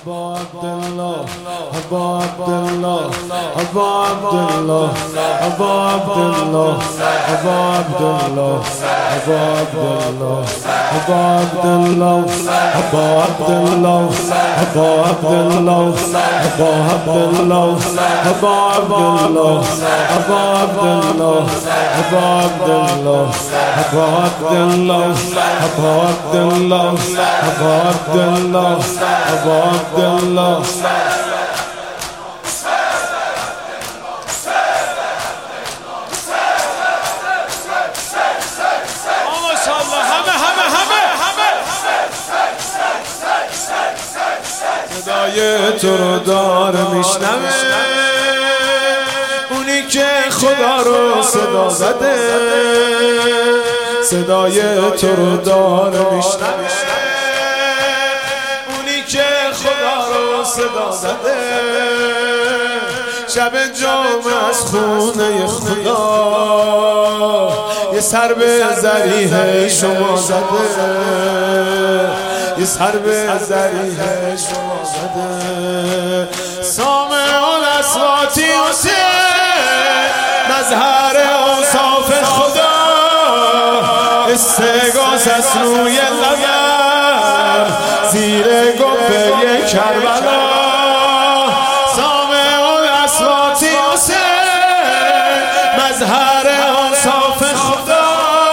أبا عبد الله أبا عبد الله أبا عبد الله أبا عبد الله أبا عبد الله أبا عبد الله أبا عبد الله أبا عبد الله أبا عبد الله أبا عبد الله أبا عبد الله أبا عبد الله أبا عبد الله أبا عبد الله أبا عبد الله أبا عبد الله أبا عبد الله صدای تو رو داره میشنوه اونی که خدا رو صدا زده صدای تو رو داره میشنوه اونی که خدا رو صدا زده شب جام از خونه خدا یه سر به ذریح شما زده یه سر به ذریح شما زده سامع الاصواتی حسین مظهر اوصاف خدا استغاث از روی لبم زیر گبه کربلا سامع الاصواتی حسین مظهر اوصاف خدا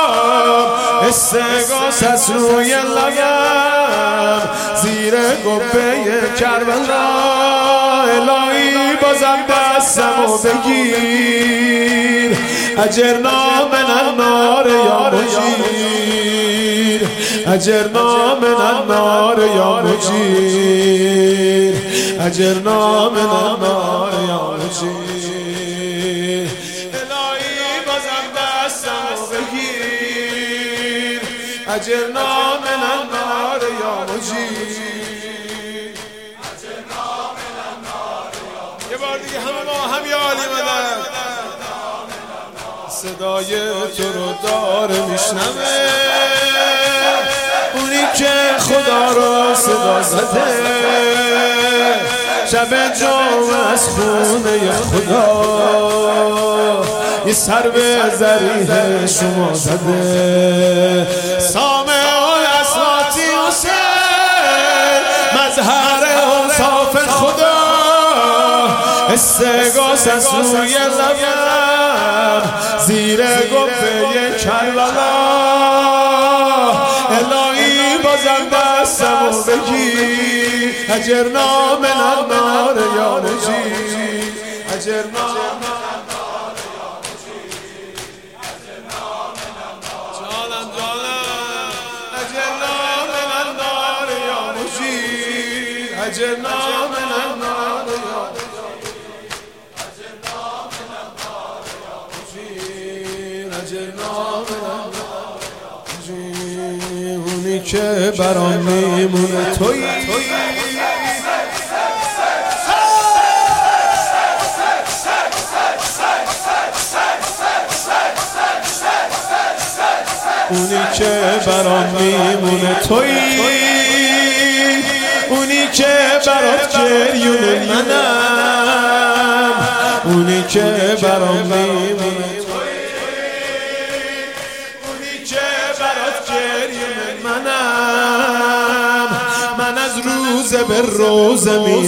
استغاث از روی لبم زیر گبه کربلا الهی بازم دستمو بگیر اجرنا من النار یا مجیر اجرنا من النار یا مجیر اجرنا من النار یا مجیر الهی بازم دستمو بگیر اجرنا من النار یا مجیر یه بار دیگه همه ما هم یا علی مدد صدای تو رو داره میشنوه اونی که خدا رو صدا زده شب جام از خونه خدا یه سر به ذریح شما زده سامع الاصواتی حسین مظهر اوصاف خدا استغاث از روی لبم زیر گبه کربلا الهی بازم دستمو بگیر اجرنا من النار یا مجیر اجرنا من النار یا مجیر اجرنا من النار جانم اجرنا من النار یا مجیر اجرنا من النار یا اونی که برام میمونه تویی اونی که برام میمونه تویی اونی که برات گریون منم اونی که برام میمونه من از روز به روز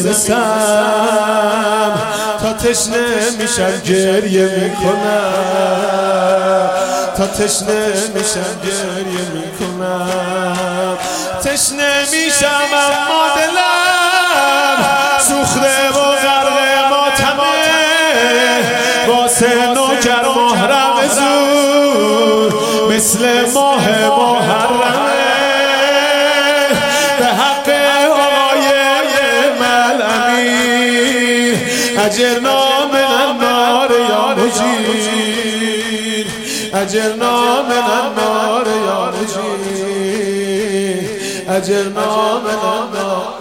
میرسم تا تشنه میشم گریه میکنم تا تشنه میشم گریه میکنم تشنه میشم اما دلم سوخته و غرق ماتمه واسه نوکر محرم زور مثل ماه محرمه به حق آقای ملعمی اجرنا من النار یا مجیر اجرنا من النار یا مجیر اجرنا من النار